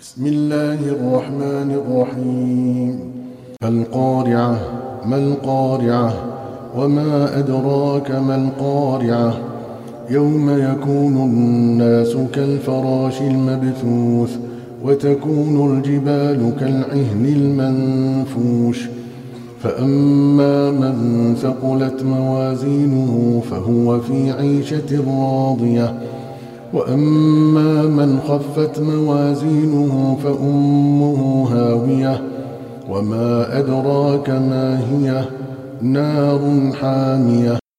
بسم الله الرحمن الرحيم. القارعة. ما القارعة؟ وما أدراك ما القارعة؟ يوم يكون الناس كالفراش المبثوث وتكون الجبال كالعهن المنفوش فأما من ثقلت موازينه فهو في عيشة راضية وأما من خفت موازينه فأمه هاوية وما أدراك ما هي نار حامية.